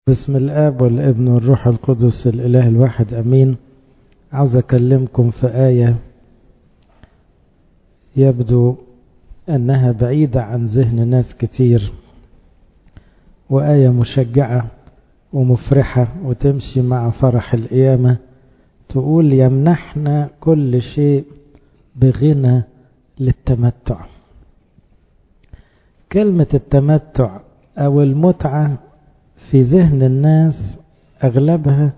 بسم الآب والابن والروح القدس الإله الواحد أمين. عاوز أكلمكم في آية يبدو أنها بعيدة عن ذهن ناس كتير، وآية مشجعة ومفرحة وتمشي مع فرح القيامة. تقول يمنحنا كل شيء بغنى للتمتع. كلمة التمتع أو المتعة في ذهن الناس أغلبها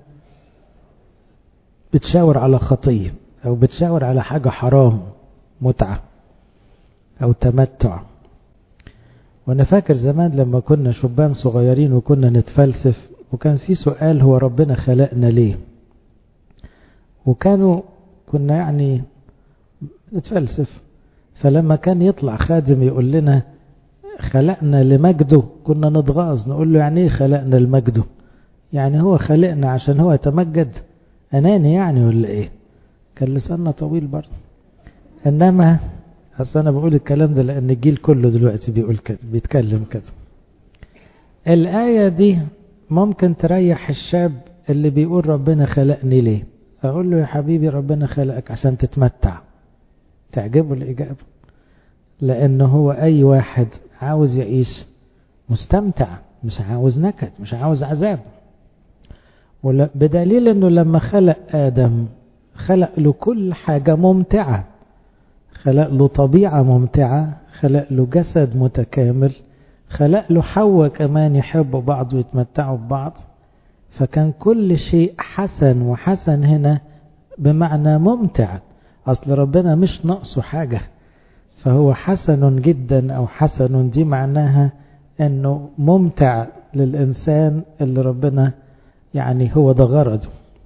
بتشاور على خطية أو بتشاور على حاجة حرام، متعة أو تمتع. وأنا فاكر زمان لما كنا شبان صغيرين وكنا نتفلسف، وكان في سؤال: هو ربنا خلقنا ليه؟ كنا يعني نتفلسف. فلما كان يطلع خادم يقول لنا خلقنا لمجده، كنا نتغاظ نقول له يعني ايه خلقنا لمجده؟ يعني هو خلقنا عشان هو يتمجد؟ اناني يعني ولا ايه؟ كان لساننا طويل برضه. انما اصل انا بقول الكلام ده لان الجيل كله دلوقتي بيقول كده، بيتكلم كده. الآية دي ممكن تريح الشاب اللي بيقول ربنا خلقني ليه. اقول له يا حبيبي ربنا خلقك عشان تتمتع. تعجبه الإجابة، لأنه هو أي واحد عاوز يعيش مستمتع، مش عاوز نكد، مش عاوز عذاب. بدليل أنه لما خلق آدم خلق له كل حاجة ممتعة، خلق له طبيعة ممتعة، خلق له جسد متكامل، خلق له حواء كمان يحبوا بعض ويتمتعوا ببعض. فكان كل شيء حسن، وحسن هنا بمعنى ممتع. أصل ربنا مش ناقصه حاجة، فهو حسن جدا، أو حسن دي معناها أنه ممتع للإنسان اللي ربنا يعني هو ده غرضه.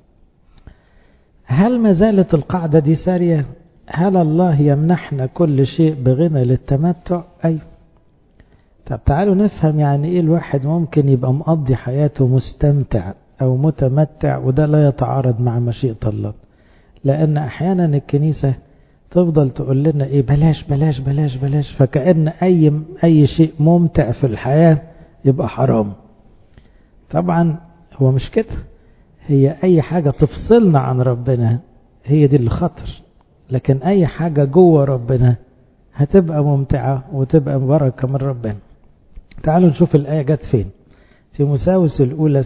هل ما زالت القاعدة دي سارية؟ هل الله يمنحنا كل شيء بغنى للتمتع؟ أي. طب تعالوا نفهم يعني إيه الواحد ممكن يبقى مقضي حياته مستمتع أو متمتع، وده لا يتعارض مع مشيئة الله. لأن أحيانا الكنيسة تفضل تقول لنا إيه، بلاش بلاش بلاش بلاش، فكأن أي شيء ممتع في الحياة يبقى حرام. طبعا هو مش كده، هي أي حاجة تفصلنا عن ربنا هي دي اللي خطر، لكن أي حاجة جوه ربنا هتبقى ممتعة وتبقى بركة من ربنا. تعالوا نشوف الآية جت فين. تيموثاوس الأولى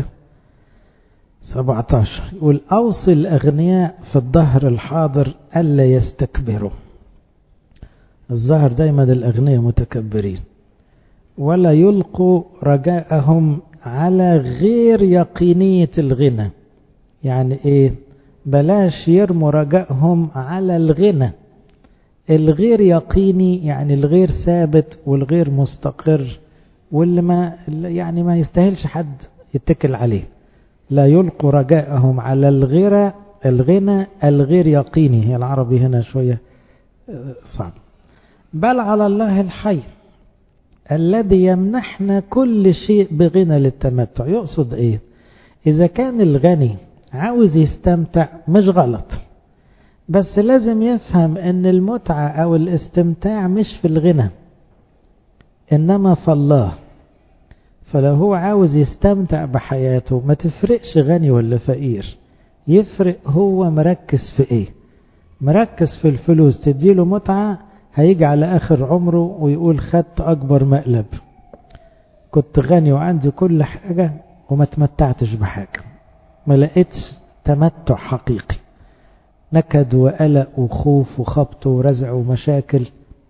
6:17 يقول: أوصي الأغنياء في الظهر الحاضر ألا يستكبروا. الظهر دايما الأغنياء متكبرين. ولا يلقوا رجاءهم على غير يقينية الغنى. يعني إيه؟ بلاش يرموا رجائهم على الغنى الغير يقيني، يعني الغير ثابت والغير مستقر، واللي ما يستاهلش حد يتكل عليه. لا يلقوا رجاءهم على الغنى الغير يقيني. هي العربي هنا شوية صعب. بل على الله الحي الذي يمنحنا كل شيء بغنى للتمتع. يقصد ايه؟ اذا كان الغني عاوز يستمتع مش غلط، بس لازم يفهم ان المتعة او الاستمتاع مش في الغنى انما في الله. فلو هو عاوز يستمتع بحياته ما تفرقش غني ولا فقير، يفرق هو مركز في ايه. مركز في الفلوس تديله متعة، هيجي على اخر عمره ويقول خدت اكبر مقلب، كنت غني وعندي كل حاجة وما تمتعتش بحاجة، ما لقيتش تمتع حقيقي، نكد وقلق وخوف وخبط ورزع ومشاكل.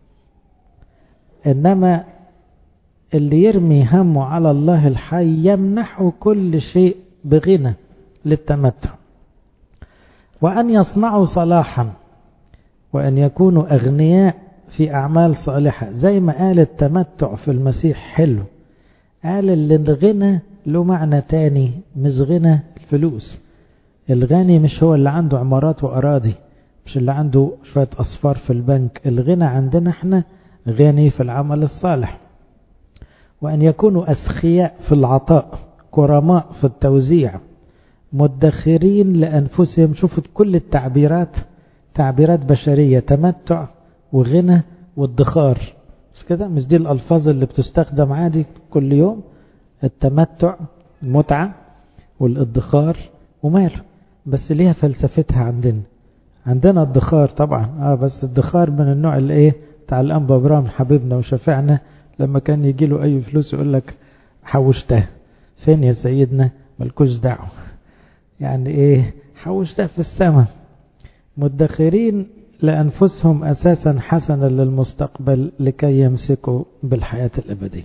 انما اللي يرمي همه على الله الحي يمنحه كل شيء بغنى للتمتع. وأن يصنعوا صلاحا وأن يكونوا أغنياء في أعمال صالحة. زي ما قال التمتع في المسيح حلو، قال اللي الغنى له معنى تاني، مش غنى الفلوس. الغني مش هو اللي عنده عمارات وأراضي، مش اللي عنده شوية أصفار في البنك. الغنى عندنا احنا غني في العمل الصالح. وأن يكونوا أسخياء في العطاء، كرماء في التوزيع، مدخرين لأنفسهم. شوفوا كل التعبيرات تعبيرات بشرية: تمتع وغنى وادخار. مش كده؟ مش دي الألفاظ اللي بتستخدم عادي كل يوم؟ التمتع المتعة والادخار وماله، بس ليها فلسفتها. عندنا ادخار طبعا، بس ادخار من النوع اللي ايه بتاع الانبا ابراهيم حبيبنا وشفعنا، لما كان يجي له اي فلوس يقول لك حوشتها فين يا سيدنا، ملكوش دعوه، يعني ايه حوشتها في السماء. مدخرين لانفسهم اساسا حسنا للمستقبل لكي يمسكوا بالحياه الابديه.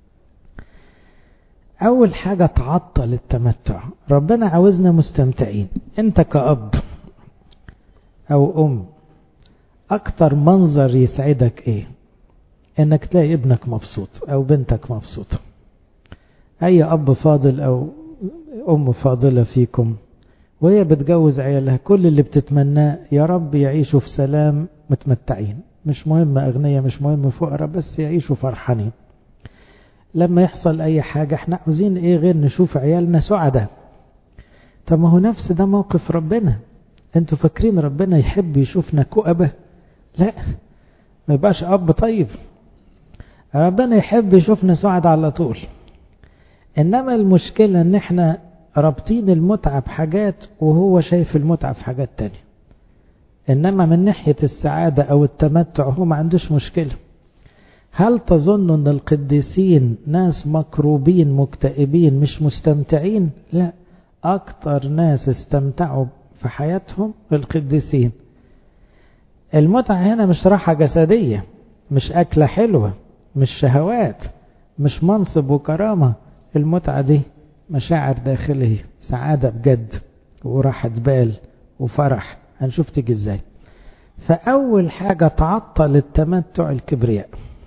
اول حاجه تعطل التمتع. ربنا عاوزنا مستمتعين. انت كأب او ام اكتر منظر يسعدك ايه؟ انك تلاقي ابنك مبسوط او بنتك مبسوطة. اي اب فاضل او ام فاضلة فيكم وهي بتجوز عيالها كل اللي بتتمناه يا رب يعيشوا في سلام متمتعين، مش مهم اغنياء مش مهم فقراء، بس يعيشوا فرحانين. لما يحصل اي حاجة احنا عاوزين ايه غير نشوف عيالنا سعداء. طب ما هو نفس ده موقف ربنا. انتوا فاكرين ربنا يحب يشوفنا كؤبة؟ لا، ما يبقاش اب طيب. ربنا يحب يشوفنا سعد على طول. انما المشكلة ان احنا رابطين المتعة بحاجات وهو شايف المتعة في حاجات تانية. انما من ناحية السعادة او التمتع هو ما عندوش مشكلة. هل تظن ان القديسين ناس مكروبين مكتئبين مش مستمتعين؟ لا، اكتر ناس استمتعوا في حياتهم القديسين. المتعة هنا مش راحة جسدية، مش أكلة حلوة، مش شهوات، مش منصب وكرامة. المتعة دي مشاعر داخلية، سعادة بجد وراحة بال وفرح. هنشوف تيجي ازاي. فأول حاجة تعطل التمتع الكبرياء.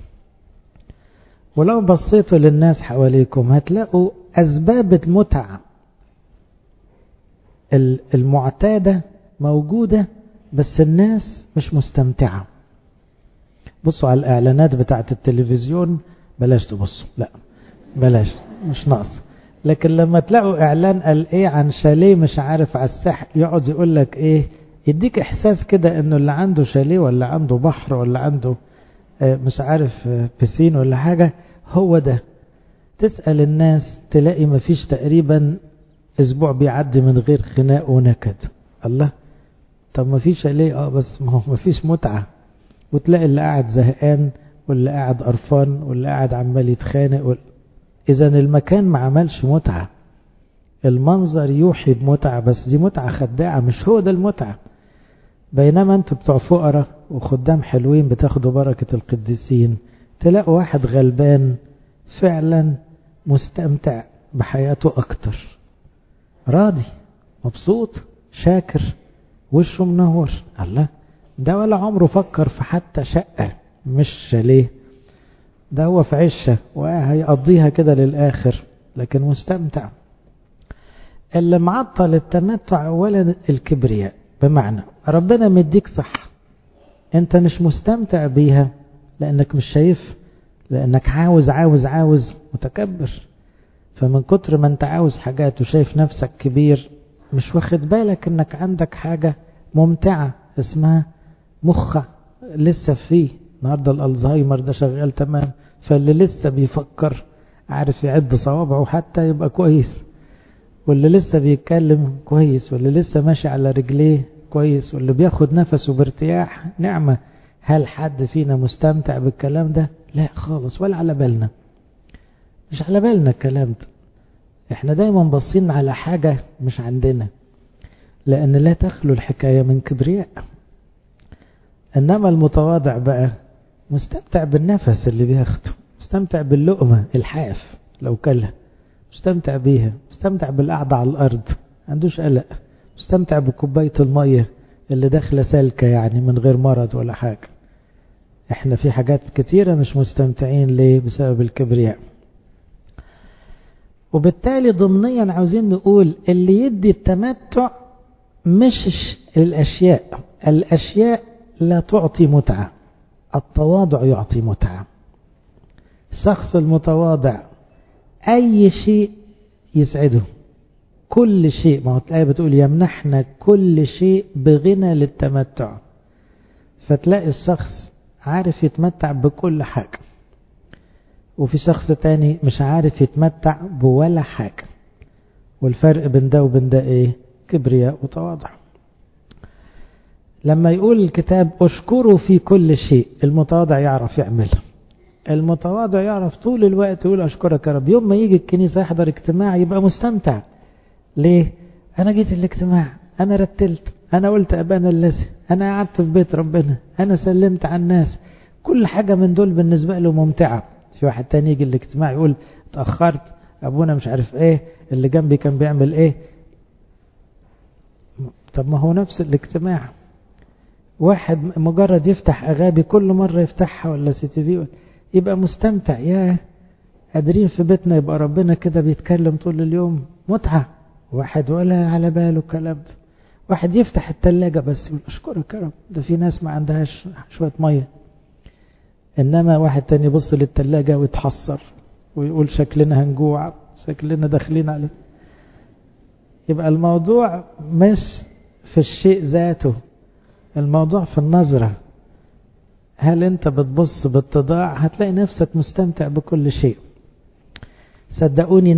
ولو بصيتوا للناس حواليكم هتلاقوا أسباب المتعة المعتادة موجودة، بس الناس مش مستمتعة. بصوا على الإعلانات بتاعت التلفزيون، بلاش تبصوا، لا بلاش، مش ناقص. لكن لما تلاقوا إعلان قال إيه عن شاليه مش عارف على الساحل، يقعد يقول لك إيه، يديك إحساس كده إنه اللي عنده شاليه ولا عنده بحر ولا عنده مش عارف بسين ولا حاجة هو ده. تسأل الناس تلاقي مفيش تقريبا أسبوع بيعدي من غير خناق ونكد. الله، طب مفيش ليه؟ بس ما هو مفيش متعة. وتلاقي اللي قاعد زهقان واللي قاعد قرفان واللي قاعد عمال يتخانق إذا المكان ما عملش متعة. المنظر يوحي بمتعة، بس دي متعة خداعة، مش هو ده المتعة. بينما انتوا بتوع فقراء وخدام حلوين بتاخدوا بركة القديسين، تلاقوا واحد غلبان فعلا مستمتع بحياته أكتر، راضي مبسوط شاكر وشه منور. الله، ده ولا عمره فكر في حتى شقة مش شاليه، ده هو في عشة وهيقضيها كده للآخر، لكن مستمتع. اللي معطل التمتع أولا الكبرياء، بمعنى ربنا مديك صح انت مش مستمتع بيها لأنك مش شايف، لأنك عاوز متكبر. فمن كتر ما انت عاوز حاجات وشايف نفسك كبير مش واخد بالك انك عندك حاجة ممتعة اسمها مخة لسه فيه. النهاردة الألزهايمر ده شغال تمام، فاللي لسه بيفكر عارف يعد صوابعه حتى يبقى كويس، واللي لسه بيتكلم كويس، واللي لسه ماشي على رجليه كويس، واللي بياخد نفسه بارتياح نعمة. هل حد فينا مستمتع بالكلام ده؟ لا خالص، ولا على بالنا، مش على بالنا الكلام ده. احنا دايما باصين على حاجة مش عندنا، لأن لا تخلو الحكاية من كبرياء. إنما المتواضع بقى مستمتع بالنفس اللي بياخده، مستمتع باللقمة الحاف لو كلها، مستمتع بيها، مستمتع بالقعدة على الأرض عندوش قلق، مستمتع بكوباية المية اللي داخلة سالكة يعني من غير مرض ولا حاجة. احنا في حاجات كتيرة مش مستمتعين ليه؟ بسبب الكبرياء. وبالتالي ضمنيا عاوزين نقول اللي يدي التمتع مش الأشياء لا تعطي متعة، التواضع يعطي متعة. الشخص المتواضع أي شيء يسعده، كل شيء، ما هو الآية بتقول يمنحنا كل شيء بغنى للتمتع. فتلاقي الشخص عارف يتمتع بكل حاجة، وفي شخص تاني مش عارف يتمتع بولا حاجة، والفرق بين ده وبين ده ايه؟ كبرياء وتواضع. لما يقول الكتاب اشكروا في كل شيء، المتواضع يعرف يعملها. المتواضع يعرف طول الوقت يقول اشكرك يا رب. يوم ما يجي الكنيسة يحضر اجتماع يبقى مستمتع. ليه؟ انا جيت الاجتماع، انا رتلت، انا قلت ابانا الذي، انا قعدت في بيت ربنا، انا سلمت على الناس. كل حاجة من دول بالنسبة له ممتعة. في واحد تاني يجي الاجتماع يقول اتأخرت، ابونا مش عارف ايه، اللي جنبي كان بيعمل ايه. طب ما هو نفس الاجتماع. واحد مجرد يفتح اغابي كل مرة يفتحها ولا سي تي في يبقى مستمتع. يا قادرين في بيتنا يبقى ربنا كده بيتكلم طول اليوم، متعة. واحد ولا على باله الكلام ده. واحد يفتح التلاجة بس يقول اشكرك يا رب، ده في ناس ما عندهاش شوية مية. انما واحد تاني يبص للتلاجة ويتحسر ويقول شكلنا هنجوع، شكلنا داخلين على. يبقى الموضوع مش في الشيء ذاته، الموضوع في النظرة. هل انت بتبص باتضاع هتلاقي نفسك مستمتع بكل شيء. صدقوني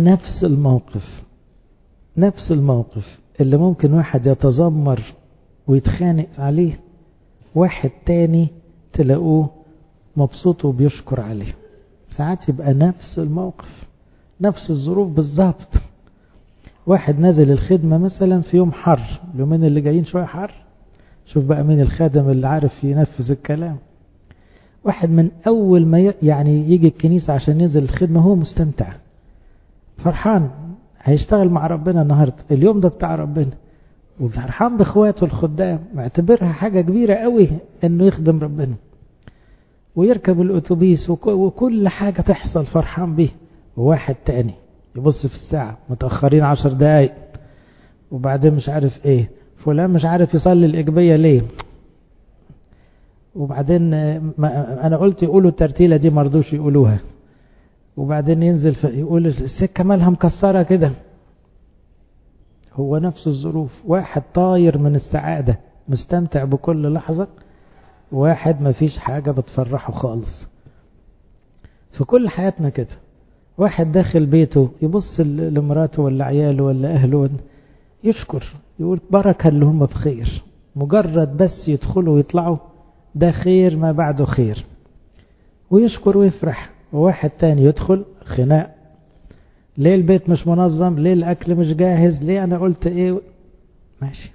نفس الموقف اللي ممكن واحد يتذمر ويتخانق عليه، واحد تاني تلاقوه مبسوط وبيشكر عليه. ساعات يبقى نفس الموقف، نفس الظروف بالظبط. واحد نازل الخدمة مثلا في يوم حر، اليومين اللي جايين شوية حر، شوف بقى مين الخادم اللي عارف ينفذ الكلام. واحد من أول ما يعني يجي الكنيسة عشان ينزل الخدمة هو مستمتع فرحان، هيشتغل مع ربنا النهاردة، اليوم ده بتاع ربنا، وفرحان بإخواته الخدام، معتبرها حاجة كبيرة قوي إنه يخدم ربنا. ويركب الأتوبيس وكل حاجة تحصل فرحان به. وواحد تاني يبص في الساعة، متأخرين 10 دقايق، وبعدين مش عارف ايه، فلان مش عارف يصلي الإجبية ليه، وبعدين أنا قلت يقولوا الترتيلة دي مرضوش يقولوها، وبعدين ينزل يقول السكة مالها مكسرة كده. هو نفس الظروف، واحد طاير من السعادة مستمتع بكل لحظة، واحد ما فيش حاجة بتفرحه خالص. في كل حياتنا كده، واحد داخل بيته يبص لمراته ولا عياله ولا أهله يشكر، يقول بركة اللي هم بخير، مجرد بس يدخلوا ويطلعوا ده خير ما بعده خير، ويشكر ويفرح. وواحد تاني يدخل خناق، ليه البيت مش منظم، ليه الأكل مش جاهز، ليه أنا قلت إيه. ماشي،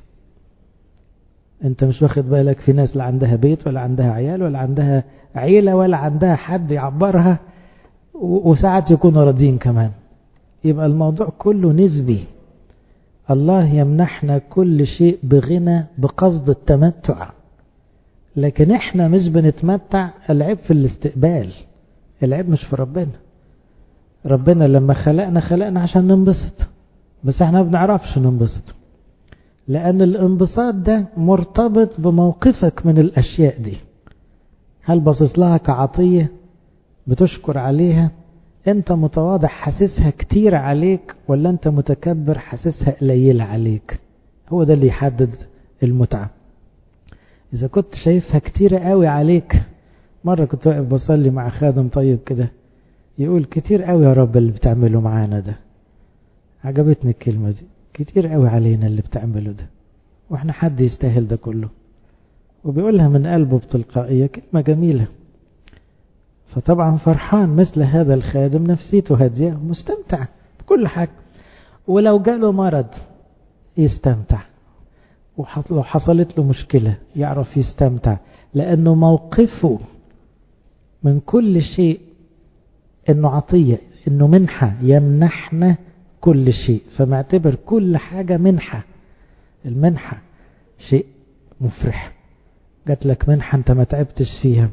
انت مش واخد بالك في ناس لا عندها بيت ولا عندها عيال ولا عندها عيلة ولا عندها حد يعبرها، وساعات يكونوا راضين كمان. يبقى الموضوع كله نسبي. الله يمنحنا كل شيء بغنى بقصد التمتع، لكن احنا مش بنتمتع. العيب في الاستقبال، العيب مش في ربنا. ربنا لما خلقنا عشان ننبسط، بس احنا ما بنعرفش ننبسط، لأن الانبساط ده مرتبط بموقفك من الأشياء دي. هل باصص لها كعطية بتشكر عليها؟ أنت متواضع حاسسها كتير عليك، ولا أنت متكبر حاسسها قليلة عليك؟ هو ده اللي يحدد المتعة. إذا كنت شايفها كتير قوي عليك، مرة كنت واقف بصلي مع خادم طيب كده يقول كتير قوي يا رب اللي بتعمله معانا ده. عجبتني الكلمة دي، كتير قوي علينا اللي بتعمله ده، واحنا حد يستاهل ده كله؟ وبيقولها من قلبه بتلقائية، كلمة جميلة. فطبعا فرحان مثل هذا الخادم، نفسيته هادية ومستمتع بكل حاجة. ولو جاله مرض يستمتع، ولو حصلت له مشكلة يعرف يستمتع، لأنه موقفه من كل شيء إنه عطية، إنه منحة، يمنحنا كل شيء، فمعتبر كل حاجة منحة. المنحة شيء مفرح، جات لك منحة انت ما تعبتش فيها.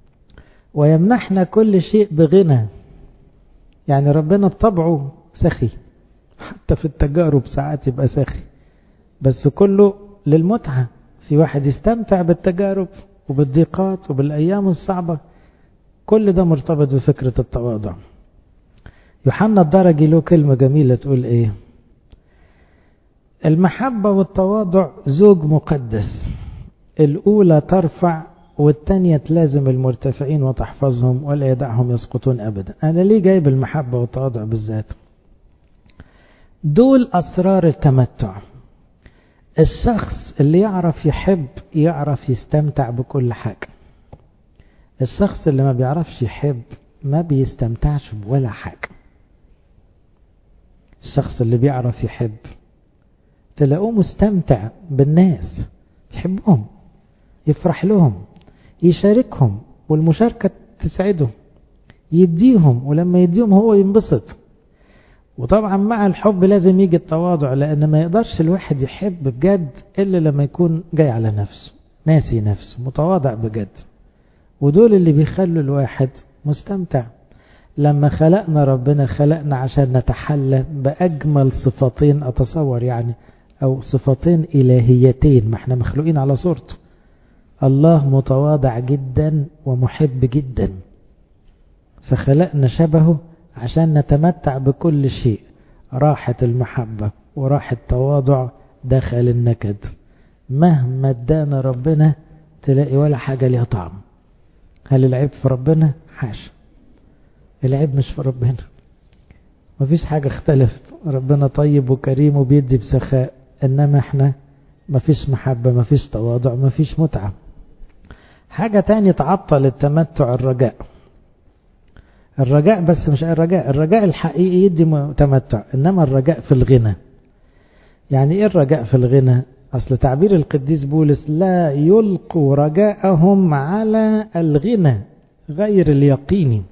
ويمنحنا كل شيء بغنى، يعني ربنا بطبعه سخي، حتى في التجارب ساعات يبقى سخي، بس كله للمتعة. في واحد يستمتع بالتجارب وبالضيقات وبالأيام الصعبة، كل ده مرتبط بفكرة التواضع. يوحنا الدرجي له كلمة جميلة تقول ايه؟ المحبة والتواضع زوج مقدس، الأولى ترفع والتانية تلازم المرتفعين وتحفظهم ولا يدعهم يسقطون أبدا. أنا ليه جايب المحبة والتواضع بالذات؟ دول أسرار التمتع. الشخص اللي يعرف يحب يعرف يستمتع بكل حاجة. الشخص اللي ما بيعرفش يحب ما بيستمتعش بولا حاجة. الشخص اللي بيعرف يحب تلاقوه مستمتع بالناس، يحبهم، يفرح لهم، يشاركهم، والمشاركة تسعده، يديهم، ولما يديهم هو ينبسط. وطبعا مع الحب لازم يجي التواضع، لأن ما يقدرش الواحد يحب بجد إلا لما يكون جاي على نفسه، ناسي نفسه، متواضع بجد. ودول اللي بيخلوا الواحد مستمتع. لما خلقنا ربنا خلقنا عشان نتحلى بأجمل صفتين أتصور يعني، أو صفتين إلهيتين، ما احنا مخلوقين على صورته. الله متواضع جدا ومحب جدا، فخلقنا شبهه عشان نتمتع بكل شيء. راحة المحبة وراحة التواضع داخل النكد. مهما ادانا ربنا تلاقي ولا حاجة ليها طعم. هل العيب في ربنا؟ حاشا، العيب مش في ربنا. مفيش حاجة اختلفت، ربنا طيب وكريم وبيدي بسخاء، انما احنا مفيش محبة، مفيش تواضع، مفيش متعة. حاجة تاني تعطل التمتع، الرجاء. الرجاء بس مش الرجاء الحقيقي يدي تمتع، انما الرجاء في الغنى. يعني ايه الرجاء في الغنى؟ اصل تعبير القديس بولس لا يلقوا رجاءهم على الغنى غير اليقيني.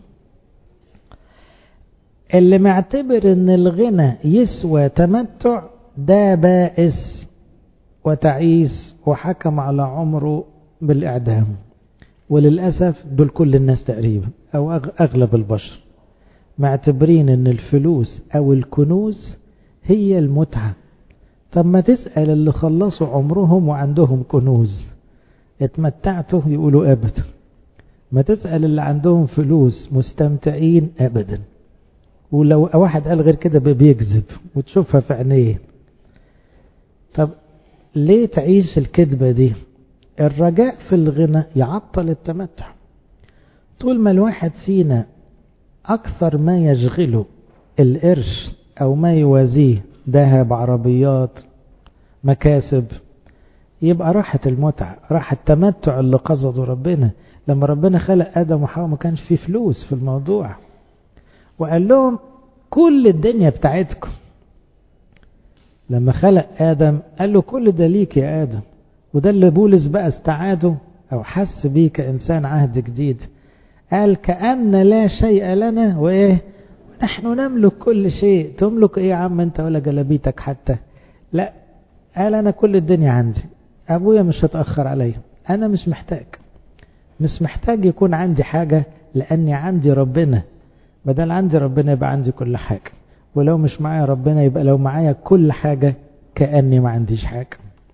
اللي معتبر ان الغنى يسوى تمتع ده بائس وتعيس وحكم على عمره بالإعدام. وللأسف دول كل الناس تقريبا، أو أغلب البشر معتبرين ان الفلوس أو الكنوز هي المتعة. طب ما تسأل اللي خلصوا عمرهم وعندهم كنوز، اتمتعتوا؟ يقولوا أبدا. ما تسأل اللي عندهم فلوس مستمتعين؟ أبدا. ولو واحد قال غير كده بيكذب وتشوفها في عينيه. طب ليه تعيش الكذبة دي؟ الرجاء في الغنى يعطل التمتع. طول ما الواحد فينا أكثر ما يشغله القرش أو ما يوازيه، ذهب، عربيات، مكاسب، يبقى راحة المتعة، راحة التمتع اللي قصده ربنا. لما ربنا خلق آدم وحواء ما كانش فيه فلوس في الموضوع، وقال لهم كل الدنيا بتاعتكم. لما خلق آدم قال له كل ده ليك يا آدم. وده اللي بولس بقى استعاده أو حس بيه كإنسان عهد جديد. قال كأن لا شيء لنا وإيه نحن نملك كل شيء. تملك إيه يا عم أنت ولا جلبيتك حتى؟ لا، قال أنا كل الدنيا عندي، أبويا مش هتأخر عليا، أنا مش محتاج يكون عندي حاجة لأني عندي ربنا. بدل عندي ربنا يبقى عندي كل حاجة، ولو مش معايا ربنا يبقى لو معايا كل حاجة كأني ما عنديش حاجة.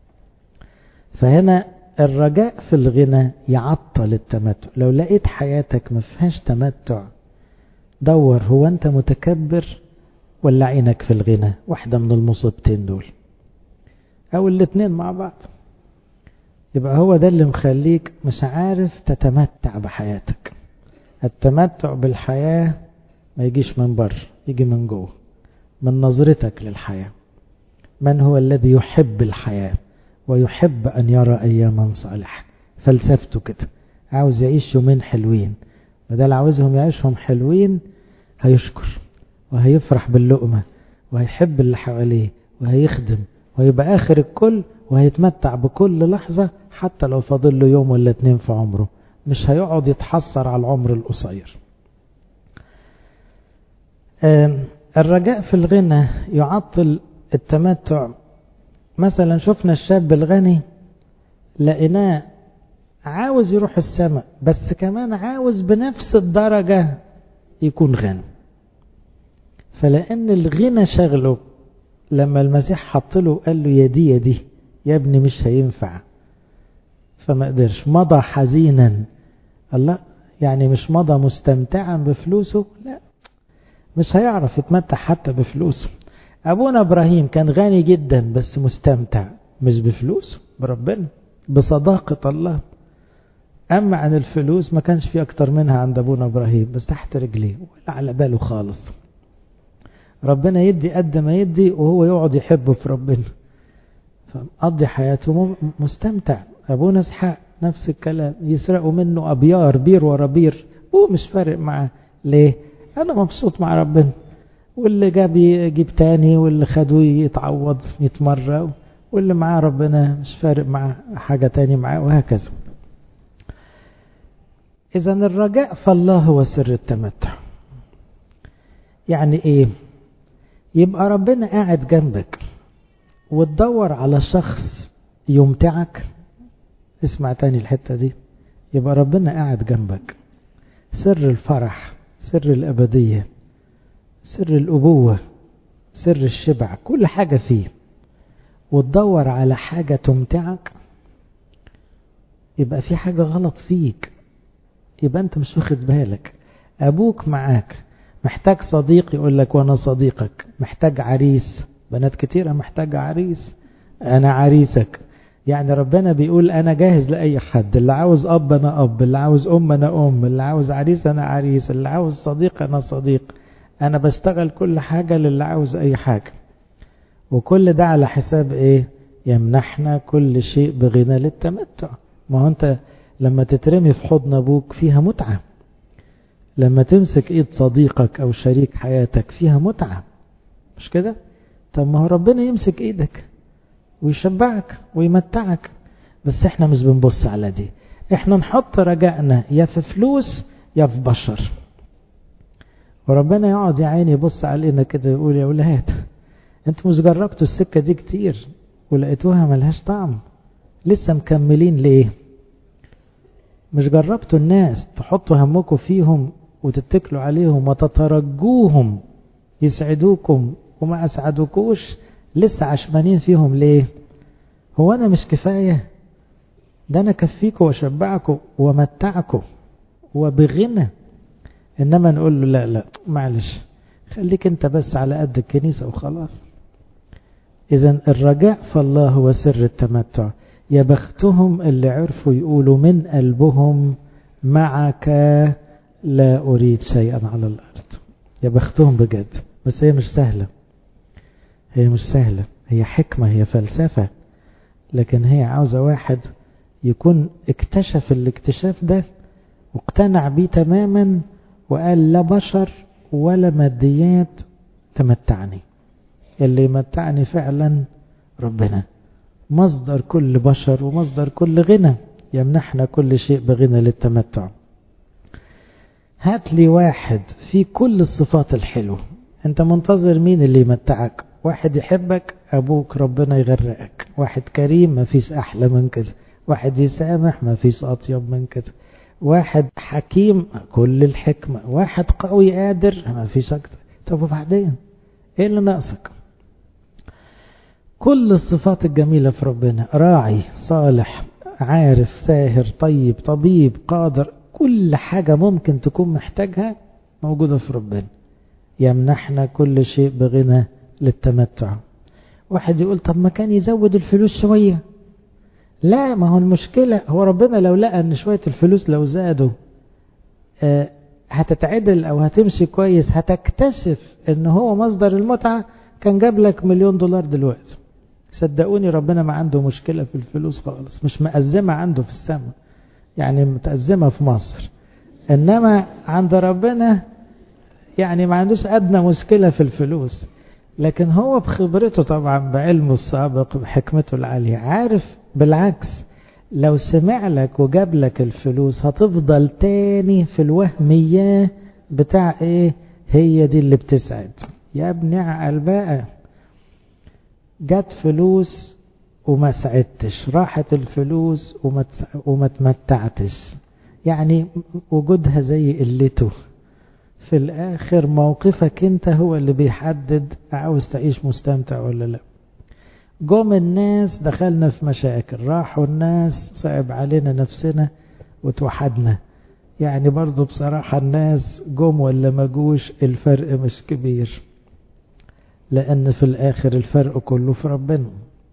فهنا الرجاء في الغنى يعطل التمتع. لو لقيت حياتك ما فيهاش تمتع دور، هو أنت متكبر ولا عينك في الغنى؟ واحدة من المصيبتين دول أو الاتنين مع بعض. يبقى هو ده اللي مخليك مش عارف تتمتع بحياتك. التمتع بالحياة ما يجيش من بره، يجي من جوه، من نظرتك للحياة. من هو الذي يحب الحياة ويحب أن يرى أياما صالحة؟ فلسفته كده، عاوز يعيش يومين حلوين، بدل عاوزهم يعيشهم حلوين هيشكر وهيفرح باللقمة وهيحب اللي حواليه وهيخدم وهيبقى آخر الكل وهيتمتع بكل لحظة حتى لو فاضل له يوم ولا 2 في عمره. مش هيقعد يتحسر على العمر القصير. الرجاء في الغنى يعطل التمتع. مثلا شفنا الشاب الغني لقيناه عاوز يروح السماء، بس كمان عاوز بنفس الدرجة يكون غني. فلأن الغنى شغله، لما المسيح حط له قال له يا دي يا ابني مش هينفع، فما قدرش، مضى حزينا. الله يعني مش مضى مستمتعا بفلوسه، لا، مش هيعرف يتمتع حتى بفلوسه. أبونا إبراهيم كان غني جدا بس مستمتع مش بفلوسه، بربنا، بصداقة الله. أما عن الفلوس ما كانش في أكتر منها عند أبونا إبراهيم، بس تحت رجليه ولا على باله خالص. ربنا يدي قد ما يدي وهو يقعد يحبه في ربنا، فقضي حياته مستمتع. أبونا إسحاق نفس الكلام، يسرقوا منه أبيار، بير ورا بير، هو مش فارق معاه. ليه؟ أنا مبسوط مع ربنا، واللي جاب يجيب تاني، واللي خدوه يتعوض 100 مرة، واللي معاه ربنا مش فارق معاه حاجة تاني معاه، وهكذا. إذا الرجاء فالله هو سر التمتع. يعني إيه؟ يبقى ربنا قاعد جنبك وتدور على شخص يمتعك. اسمع تاني الحتة دي، يبقى ربنا قاعد جنبك، سر الفرح، سر الأبدية، سر الأبوة، سر الشبع، كل حاجة فيه، وتدور على حاجة تمتعك، يبقى في حاجة غلط فيك، يبقى أنت مش واخد بالك. أبوك معاك، محتاج صديق يقول لك وأنا صديقك، محتاج عريس، بنات كتيرة محتاج عريس، أنا عريسك. يعني ربنا بيقول أنا جاهز لأي حد، اللي عاوز أب أنا أب، اللي عاوز أم أنا أم، اللي عاوز عريس أنا عريس، اللي عاوز صديق أنا صديق. أنا بشتغل كل حاجة للي عاوز أي حاجة، وكل ده على حساب إيه؟ يمنحنا كل شيء بغنى للتمتع. ما هو أنت لما تترمي في حضن أبوك فيها متعة، لما تمسك إيد صديقك أو شريك حياتك فيها متعة، مش كده؟ طب ما هو ربنا يمسك إيدك ويشبعك ويمتعك، بس احنا مش بنبص على دي. احنا نحط رجائنا يا في فلوس يا في بشر، وربنا يقعد يا عيني يبص علينا كده يقول يا ولاد انتوا مش جربتوا السكة دي كتير ولقيتوها ملهاش طعم، لسه مكملين ليه؟ مش جربتوا الناس تحطوا همكم فيهم وتتكلوا عليهم وتترجوهم يسعدوكم وما أسعدوكوش، لسه عشمانين فيهم ليه؟ هو أنا مش كفاية؟ ده أنا كفيكم وشبعكم ومتعكم وبغنى. إنما نقول له لا لا معلش، خليك أنت بس على قد الكنيسة وخلاص. إذن الرجاء فالله هو سر التمتع. يا بختهم اللي عرفوا يقولوا من قلبهم معك لا أريد شيئا على الأرض. يا بختهم بجد، بس هي مش سهلة، هي مش سهلة، هي حكمة، هي فلسفة، لكن هي عاوزة واحد يكون اكتشف الاكتشاف ده واقتنع بيه تماما وقال لا بشر ولا ماديات تمتعني، اللي يمتعني فعلا ربنا، مصدر كل بشر ومصدر كل غنى، يمنحنا كل شيء بغنى للتمتع. هات لي واحد في كل الصفات الحلوة، انت منتظر مين اللي يمتعك؟ واحد يحبك، ابوك ربنا يغرقك. واحد كريم، ما فيش احلى من كده. واحد يسامح، ما فيش اطيب من كده. واحد حكيم، كل الحكمة. واحد قوي قادر، ما فيش اكتر. طب وبعدين ايه اللي ناقصك؟ كل الصفات الجميلة في ربنا، راعي، صالح، عارف، ساهر، طيب، طبيب، قادر، كل حاجة ممكن تكون محتاجها موجودة في ربنا. يمنحنا كل شيء بغنى للتمتع. واحد يقول طب ما كان يزود الفلوس شوية. لا، ما هو المشكلة هو ربنا لو لقى ان شوية الفلوس لو زادوا هتتعدل او هتمشي كويس، هتكتشف ان هو مصدر المتعة، كان جاب لك $1,000,000 دلوقتي. صدقوني ربنا ما عنده مشكلة في الفلوس خالص، مش مأزمة عنده في السماء، يعني متأزمة في مصر، انما عند ربنا يعني ما عندوش ادنى مشكلة في الفلوس. لكن هو بخبرته طبعا، بعلمه السابق، بحكمته العالية، عارف بالعكس لو سمع لك وجاب لك الفلوس هتفضل تاني في الوهمية بتاع ايه، هي دي اللي بتسعد. يا ابني عقل بقى، جت فلوس وما سعدتش، راحت الفلوس وما تمتعتش، يعني وجودها زي قلته. في الآخر موقفك انت هو اللي بيحدد عاوز تعيش مستمتع ولا لا. جم الناس دخلنا في مشاكل، راحوا الناس صعب علينا نفسنا وتوحدنا. يعني برضو بصراحة الناس جم ولا ما جوش الفرق مش كبير، لأن في الآخر الفرق كله في ربنا.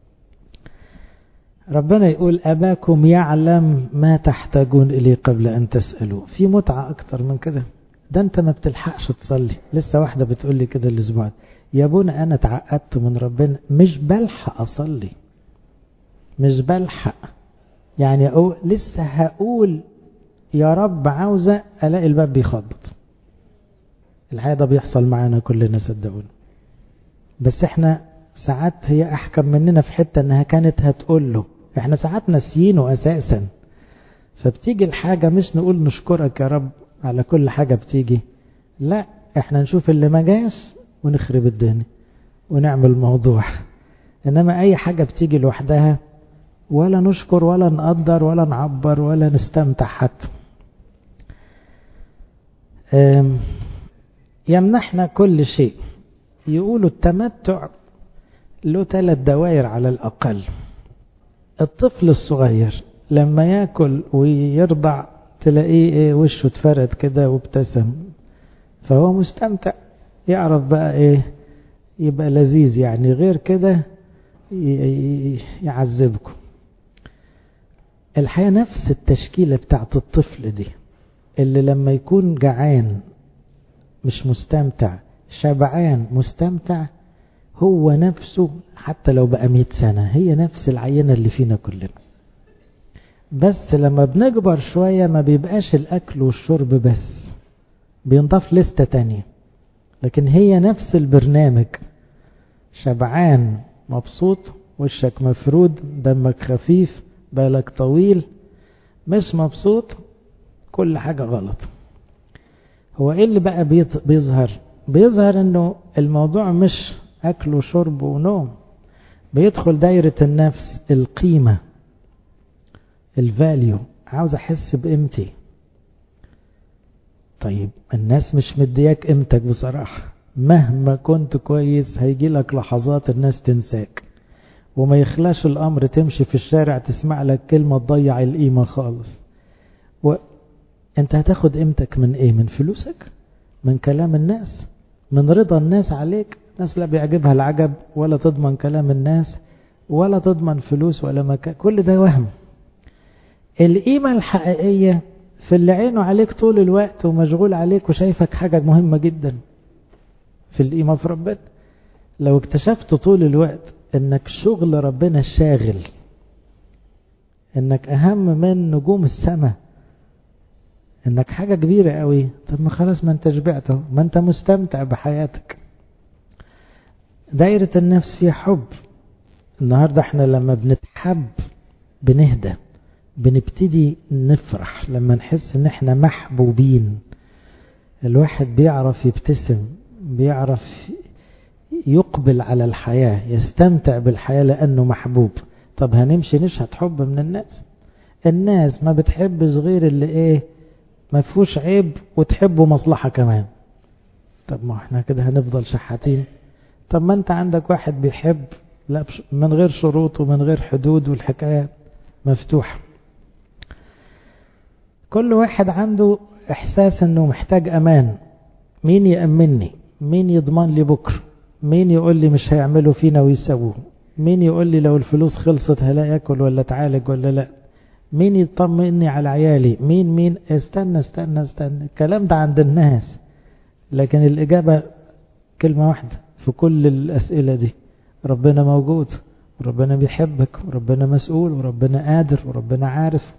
ربنا يقول أباكم يعلم ما تحتاجون إليه قبل أن تسألوا. في متعة أكتر من كده؟ ده أنت ما بتلحقش تصلي. لسه واحدة بتقول لي كده الأسبوع، يا ابونا أنا اتعقدت من ربنا، مش بلحق أصلي، مش بلحق، يعني لسه هقول يا رب عاوزة، ألاقي الباب بيخبط. الحقيقة ده بيحصل معانا كلنا صدقوني، بس احنا ساعات هي أحكم مننا في حتة أنها كانت هتقول له، احنا ساعات ناسيينه أساسا، فبتيجي الحاجة مش نقول نشكرك يا رب على كل حاجة بتيجي، لا احنا نشوف اللي ما جاش ونخرب الدنيا ونعمل موضوع. انما اي حاجة بتيجي لوحدها ولا نشكر ولا نقدر ولا نعبر ولا نستمتع حتى. يمنحنا كل شيء. يقولوا التمتع له 3 دوائر على الأقل. الطفل الصغير لما يأكل ويرضع تلاقيه وشه اتفرد كده وابتسم، فهو مستمتع، يعرف بقى يبقى لذيذ، يعني غير كده يعذبكم. الحقيقة نفس التشكيلة بتاعت الطفل دي، اللي لما يكون جعان مش مستمتع، شبعان مستمتع، هو نفسه حتى لو بقى 100 سنة هي نفس العينة اللي فينا كلنا. بس لما بنكبر شوية ما بيبقاش الأكل والشرب بس، بينضاف لستة تانية، لكن هي نفس البرنامج. شبعان مبسوط، وشك مفرود، دمك خفيف، بالك طويل، مش مبسوط، كل حاجة غلط. هو ايه اللي بقى بيظهر انه الموضوع مش اكل وشرب ونوم، بيدخل دايرة النفس، القيمة، الفاليو، عاوز احس بقيمتي. طيب الناس مش مدياك قيمتك بصراحة، مهما كنت كويس هيجي لك لحظات الناس تنساك، وما يخلاش الامر تمشي في الشارع تسمع لك كلمة تضيع القيمة خالص. انت هتاخد قيمتك من ايه؟ من فلوسك؟ من كلام الناس؟ من رضا الناس عليك؟ الناس لا بيعجبها العجب، ولا تضمن كلام الناس، ولا تضمن فلوس ولا مكان، كل ده وهم. القيمة الحقيقية في اللي عينه عليك طول الوقت ومشغول عليك وشايفك حاجة مهمة جدا. في القيمة في ربنا، لو اكتشفت طول الوقت انك شغل ربنا الشاغل، انك اهم من نجوم السماء، انك حاجة كبيرة قوي، طب ما خلاص، ما انت شبعته، ما انت مستمتع بحياتك. دايرة النفس فيها حب. النهاردة احنا لما بنتحب بنهدى، بنبتدي نفرح لما نحس ان احنا محبوبين. الواحد بيعرف يبتسم، بيعرف يقبل على الحياة، يستمتع بالحياة لأنه محبوب. طب هنمشي نشهد حب من الناس؟ الناس ما بتحبش غير اللي ما فيهوش عيب، وتحبوا مصلحة كمان. طب ما احنا كده هنفضل شحاتين. طب ما انت عندك واحد بيحب لا من غير شروط ومن غير حدود، والحكاية مفتوحة. كل واحد عنده احساس انه محتاج امان. مين يأمنني؟ مين يضمن لي بكرة؟ مين يقول لي مش هيعملوا فينا ويسووه؟ مين يقول لي لو الفلوس خلصت هلا ياكل ولا تعالج ولا لا؟ مين يطمئني على عيالي؟ مين استنى استنى استنى. الكلام ده عند الناس، لكن الإجابة كلمة واحدة في كل الأسئلة دي: ربنا موجود، وربنا بيحبك، وربنا مسؤول، وربنا قادر، وربنا عارف.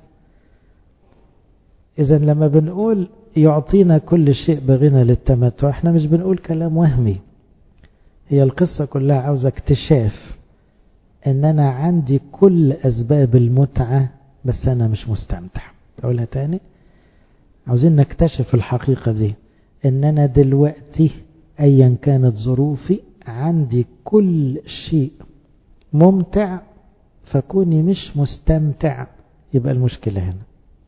إذا لما بنقول يعطينا كل شيء بغنى للتمتع، احنا مش بنقول كلام وهمي. هي القصة كلها عاوزة اكتشاف ان انا عندي كل اسباب المتعة، بس انا مش مستمتع. اقولها تاني، عاوزين نكتشف الحقيقة دي، ان انا دلوقتي ايا كانت ظروفي عندي كل شيء ممتع، فكوني مش مستمتع يبقى المشكلة هنا.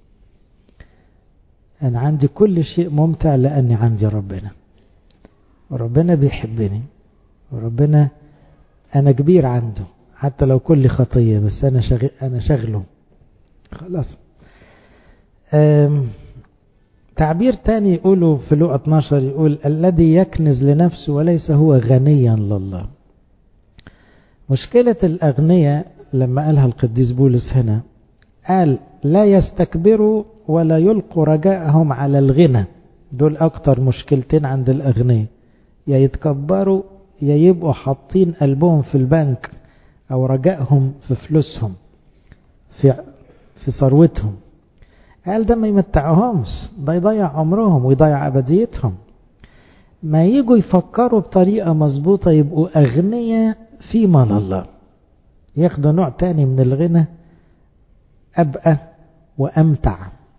انا عندي كل شيء ممتع لاني عندي ربنا، وربنا بيحبني، وربنا انا كبير عنده، حتى لو كل خطية، بس انا شغله خلاص. تعبير تاني يقوله في لوقا 12، يقول الذي يكنز لنفسه وليس هو غنيا لله. مشكلة الأغنياء لما قالها القديس بولس هنا، قال لا يستكبروا ولا يلقوا رجاءهم على الغنى. دول أكتر مشكلتين عند الأغنياء، يا يتكبروا يا يبقوا حاطين قلبهم في البنك أو رجائهم في فلوسهم في ثروتهم. قال ده ما يمتعهمش، ده يضيع عمرهم ويضيع أبديتهم. ما يجوا يفكروا بطريقة مظبوطة يبقوا أغنياء في مال الله، ياخدوا نوع تاني من الغنى أبقى وأمتع.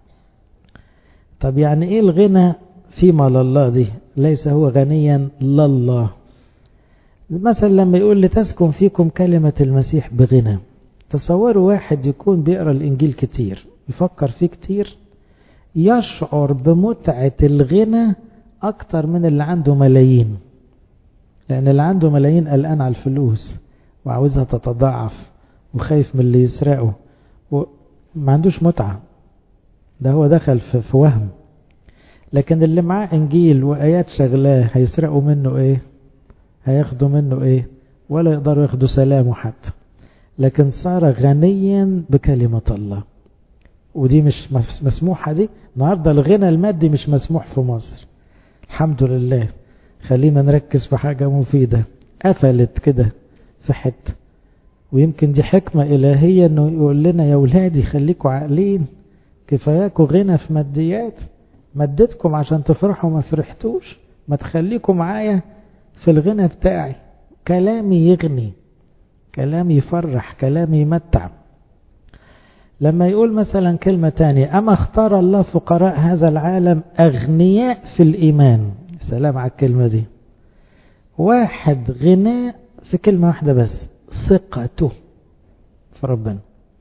طب يعني إيه الغنى في مال الله دي؟ ليس هو غنيا لله. مثلا لما يقول لتسكن فيكم كلمة المسيح بغنى، تصوروا واحد يكون بيقرأ الإنجيل كتير، يفكر فيه كتير، يشعر بمتعة الغنى أكتر من اللي عنده ملايين. لأن اللي عنده ملايين قلقان على الفلوس وعاوزها تتضاعف وخايف من اللي يسرقه وما عندوش متعة، ده هو دخل في وهم. لكن اللي معاه إنجيل وآيات شغلاه هيسرقوا منه إيه؟ هياخدوا منه إيه؟ ولا يقدروا ياخدوا سلامه حتى. لكن صار غنيا بكلمة الله، ودي مش مسموحة. دي النهاردة الغنى المادي مش مسموح في مصر، الحمد لله. خلينا نركز في حاجة مفيدة. قفلت كده في حتة، ويمكن دي حكمة إلهية انه يقول لنا يا ولادي خليكوا عاقلين، كفاياكوا غنى في ماديات، مدتكم عشان تفرحوا ما فرحتوش، ما تخليكوا معايا في الغنى بتاعي. كلامي يغني، كلامي يفرح، كلامي يمتع. لما يقول مثلا كلمة تانية، أما اختار الله فقراء هذا العالم أغنياء في الإيمان. سلام على الكلمة دي. واحد غناء في كلمة واحدة بس، ثقته في ربنا.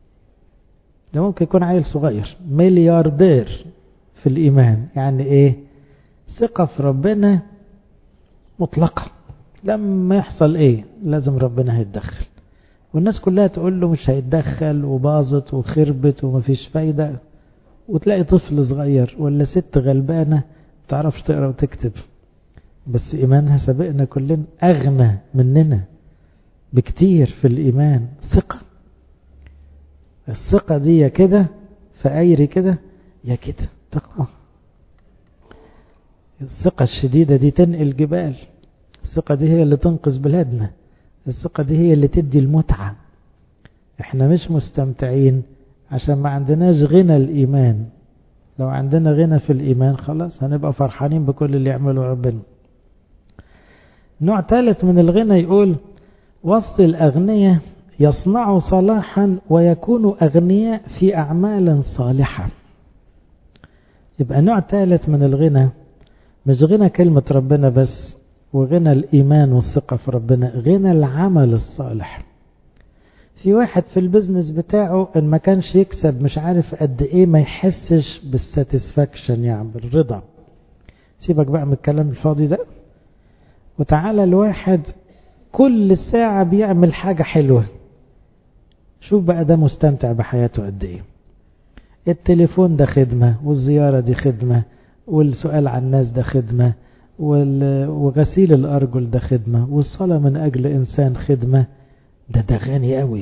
ده ممكن يكون عيل صغير ملياردير في الإيمان. يعني إيه؟ ثقة في ربنا مطلقة، لما يحصل إيه لازم ربنا هيتدخل، والناس كلها تقول له مش هيتدخل وباظت وخربت ومفيش فايدة. وتلاقي طفل صغير ولا ست غلبانة تعرفش تقرأ وتكتب، بس إيمانها سبقنا كلنا، أغنى مننا بكتير في الإيمان. ثقة، الثقة دي يا كده فأيري كده يا كده تقوى. الثقة الشديدة دي تنقل جبال، الثقة دي هي اللي تنقذ بلادنا، الثقة دي هي اللي تدي المتعة. احنا مش مستمتعين عشان ما عندناش غنى الإيمان. لو عندنا غنى في الإيمان خلاص هنبقى فرحانين بكل اللي يعمله ربنا. نوع ثالث من الغنى يقول وسط الأغنياء يصنعوا صلاحا ويكونوا أغنياء في أعمال صالحة. يبقى نوع ثالث من الغنى مش غنى كلمة ربنا بس وغنى الإيمان والثقة في ربنا، غنى العمل الصالح. في واحد في البزنس بتاعه ان ما كانش يكسب مش عارف قد ايه ما يحسش بالساتسفاكشن، يعني بالرضا. سيبك بقى من الكلام الفاضي ده، وتعالى الواحد كل ساعة بيعمل حاجة حلوة، شوف بقى ده مستمتع بحياته قد ايه. التليفون ده خدمة، والزيارة دي خدمة، والسؤال عن الناس ده خدمة، وغسيل الأرجل ده خدمة، والصلاة من أجل إنسان خدمة. ده غني قوي،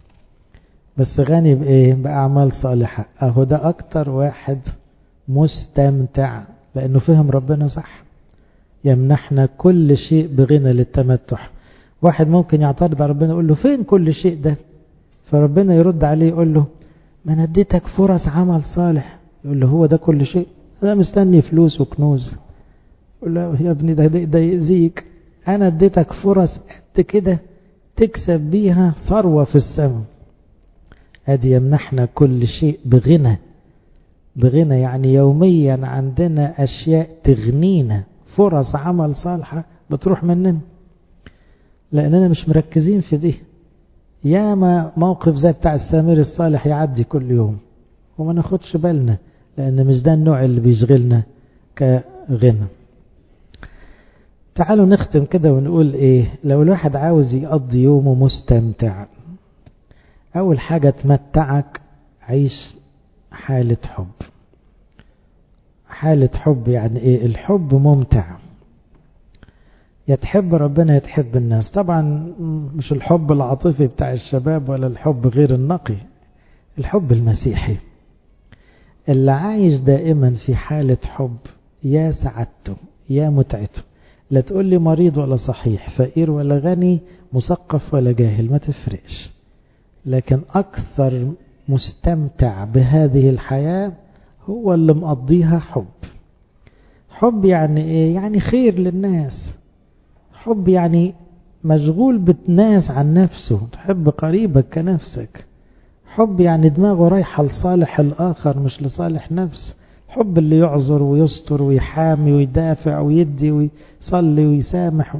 بس غني بإيه؟ بأعمال صالحة. أهو ده أكتر واحد مستمتع لأنه فهم ربنا صح. يمنحنا كل شيء بغنى للتمتع. واحد ممكن يعترض على ربنا يقول له فين كل شيء ده؟ فربنا يرد عليه يقول له ما أنا اديتك فرص عمل صالح. يقول له هو ده كل شيء؟ أنا مستني فلوس وكنوز. يقول له يا ابني ده يأذيك، أنا اديتك فرص قد كده تكسب بيها ثروة في السماء. ادي يمنحنا كل شيء بغنى. بغنى يعني يوميا عندنا أشياء تغنينا، فرص عمل صالحة بتروح مننا لأننا مش مركزين في دي. ياما موقف زي بتاع السامر الصالح يعدي كل يوم وما ناخدش بالنا، لأن مش ده النوع اللي بيشغلنا كغنى. تعالوا نختم كده ونقول ايه لو الواحد عاوز يقضي يومه مستمتع. اول حاجة تمتعك، عيش حالة حب. حالة حب يعني ايه؟ الحب ممتع، يتحب ربنا يتحب الناس. طبعا مش الحب العاطفي بتاع الشباب ولا الحب غير النقي، الحب المسيحي اللي عايش دائما في حالة حب، يا سعادته يا متعته. لا تقول لي مريض ولا صحيح، فقير ولا غني، مثقف ولا جاهل، ما تفرقش. لكن أكثر مستمتع بهذه الحياة هو اللي مقضيها حب. حب يعني إيه؟ يعني خير للناس. حب يعني مشغول بالناس عن نفسه، تحب قريبك كنفسك. حب يعني دماغه رايحة لصالح الآخر مش لصالح نفسه. حب اللي يعذر ويستر ويحامي ويدافع ويدي ويصلي ويسامح.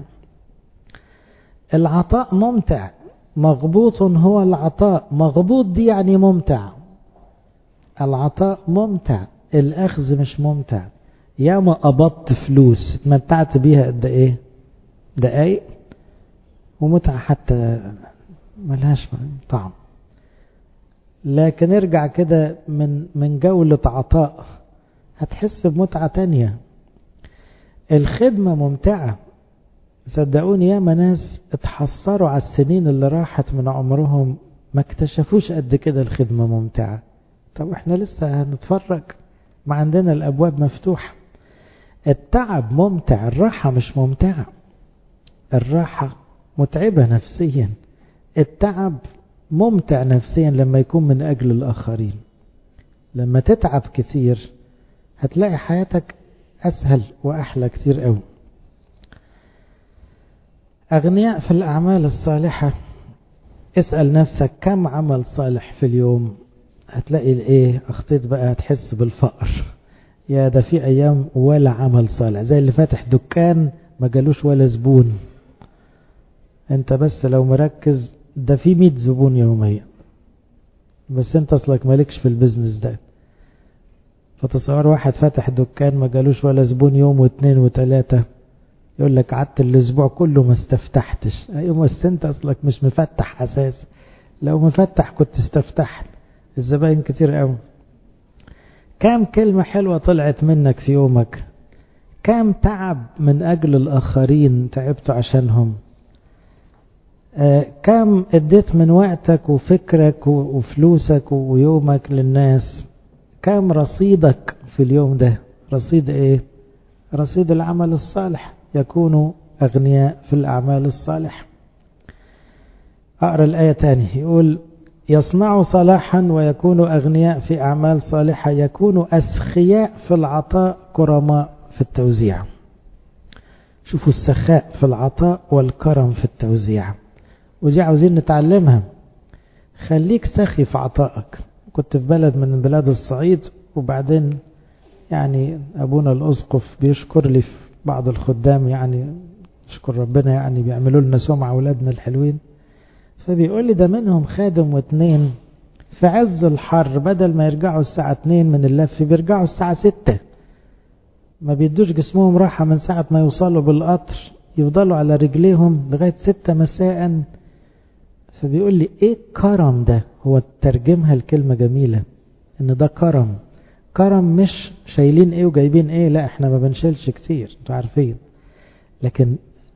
العطاء ممتع. مغبوط هو العطاء. مغبوط دي يعني ممتع. العطاء ممتع، الأخذ مش ممتع. ياما قبضت فلوس اتمتعت بيها قد ايه؟ دقايق، ومتعة حتى ملهاش طعم. لكن ارجع كده من جولة عطاء هتحس بمتعة تانية. الخدمة ممتعة. صدقوني ياما ناس اتحسروا على السنين اللي راحت من عمرهم ما اكتشفوش قد كده الخدمة ممتعة. طب احنا لسه هنتفرج؟ ما عندنا الأبواب مفتوحة. التعب ممتع، الراحة مش ممتعة. الراحة متعبة نفسيا. التعب ممتع نفسيا لما يكون من أجل الآخرين. لما تتعب كثير هتلاقي حياتك أسهل وأحلى كتير قوي. أغنياء في الأعمال الصالحة. اسأل نفسك كم عمل صالح في اليوم، هتلاقي الايه؟ اخطيت بقى هتحس بالفقر. يا ده في أيام ولا عمل صالح، زي اللي فاتح دكان ما جالوش ولا زبون. انت بس لو مركز ده في 100 زبون يوميا، بس انت اصلك مالكش في البزنس ده. فتصور واحد فاتح دكان ما جالوش ولا زبون يوم واثنين وثلاثة، يقول لك قعدت الاسبوع كله ما استفتحتش. ايوه بس انت اصلك مش مفتح اساس. لو مفتح كنت استفتحت. الزباين كتير قوي. كام كلمة حلوة طلعت منك في يومك؟ كام تعب من اجل الاخرين تعبت عشانهم؟ كم اديت من وقتك وفكرك وفلوسك ويومك للناس؟ كم رصيدك في اليوم ده؟ رصيد ايه؟ رصيد العمل الصالح. يكونوا أغنياء في الأعمال الصالحة. أقرأ الآية تاني، يقول يصنعوا صلاحا ويكونوا أغنياء في أعمال صالحة، يكونوا أسخياء في العطاء كرماء في التوزيع. شوفوا السخاء في العطاء والكرم في التوزيع، ودي عاوزين نتعلمها. خليك سخي في عطائك. كنت في بلد من بلاد الصعيد، وبعدين يعني أبونا الأسقف بيشكر لي في بعض الخدام، يعني نشكر ربنا، يعني بيعملوا لنا سمعة أولادنا الحلوين. فبيقول لي ده منهم خادم واثنين في عز الحر بدل ما يرجعوا الساعة 2 من اللف بيرجعوا الساعة 6. ما بيدوش جسمهم راحة من ساعة ما يوصلوا بالقطر، يفضلوا على رجليهم لغاية 6 مساء. فبيقول لي ايه كرم ده؟ هو ترجمها الكلمة جميلة ان ده كرم. كرم مش شايلين ايه وجايبين ايه، لا احنا ما بنشيلش كتير انتوا عارفين. لكن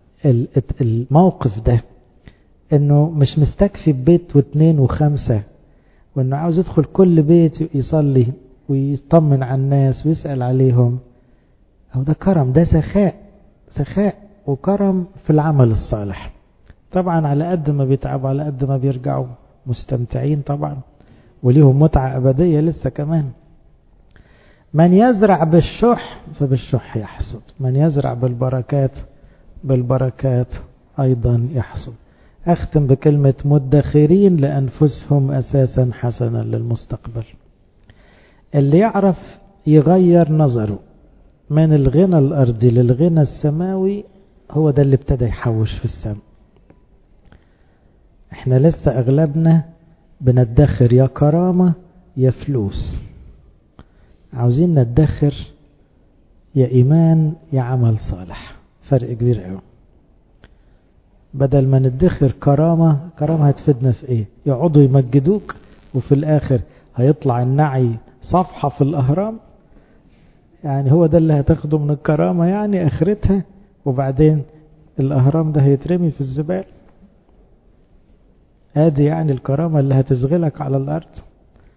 الموقف ده انه مش مستكفي ببيت واثنين وخمسة، وانه عاوز يدخل كل بيت يصلي ويطمن على الناس ويسأل عليهم. او ده كرم، ده سخاء. سخاء وكرم في العمل الصالح. طبعا على قد ما بيتعبوا على قد ما بيرجعوا مستمتعين طبعا، وليهم متعة أبدية لسه كمان. من يزرع بالشح فبالشح يحصد، من يزرع بالبركات بالبركات أيضا يحصد. أختم بكلمة مدخرين لأنفسهم أساسا حسنا للمستقبل. اللي يعرف يغير نظره من الغنى الأرضي للغنى السماوي هو ده اللي ابتدى يحوش في السماء. احنا لسه أغلبنا بندخر يا كرامة يا فلوس. عاوزين ندخر يا إيمان يا عمل صالح. فرق كبير قوي. بدل ما ندخر كرامة هتفيدنا في ايه؟ يقعدوا يمجدوك وفي الآخر هيطلع النعي صفحة في الأهرام. يعني هو ده اللي هتاخده من الكرامة يعني آخرتها، وبعدين الأهرام ده هيترمي في الزبال. ادي يعني الكرامة اللي هتشغلك على الأرض.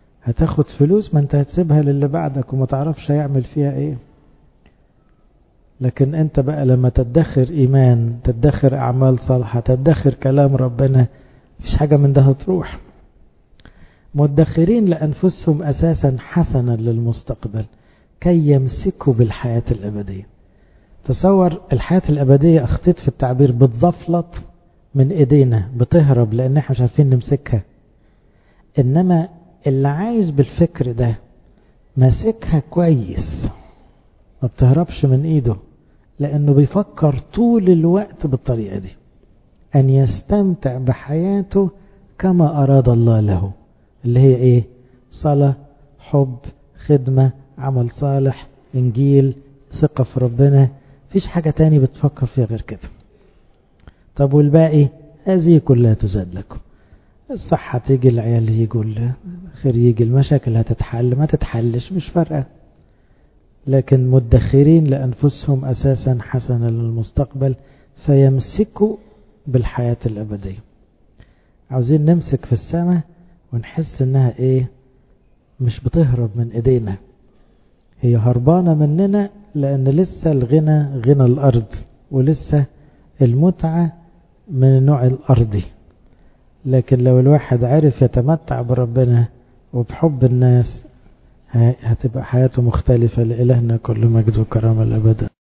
هتاخد فلوس ما انت هتسيبها للي بعدك وما تعرفش هيعمل فيها ايه. لكن انت بقى لما تدخر ايمان، تدخر اعمال صالحة، تدخر كلام ربنا، مفيش حاجة من ده هتروح. مدخرين لأنفسهم أساسا حسنا للمستقبل كي يمسكوا بالحياة الأبدية. تصور الحياة الأبدية، أخطيت في التعبير، بتزفلط من إيدينا، بتهرب لأن احنا مش عارفين نمسكها. إنما اللي عايش بالفكر ده ماسكها كويس، ما بتهربش من إيده، لأنه بيفكر طول الوقت بالطريقة دي، أن يستمتع بحياته كما أراد الله له، اللي هي إيه؟ صلاة، حب، خدمة، عمل صالح، إنجيل، ثقة في ربنا. فيش حاجة تاني بتفكر فيها غير كده. طب والباقي؟ هذه كلها تزاد لكم. الصحة تيجي، العيال يجوا، الخير يجي، المشاكل هتتحل ما تتحلش مش فارقة. لكن مدخرين لأنفسهم أساسا حسنا للمستقبل فيمسكوا بالحياة الأبدية. عاوزين نمسك في السماء ونحس انها ايه؟ مش بتهرب من ايدينا، هي هربانة مننا، لان لسه الغنى غنى الارض، ولسه المتعة من النوع الارضي. لكن لو الواحد عرف يتمتع بربنا وبحب الناس، هتبقى حياته مختلفة. لإلهنا كل مجد وكرامة الأبد.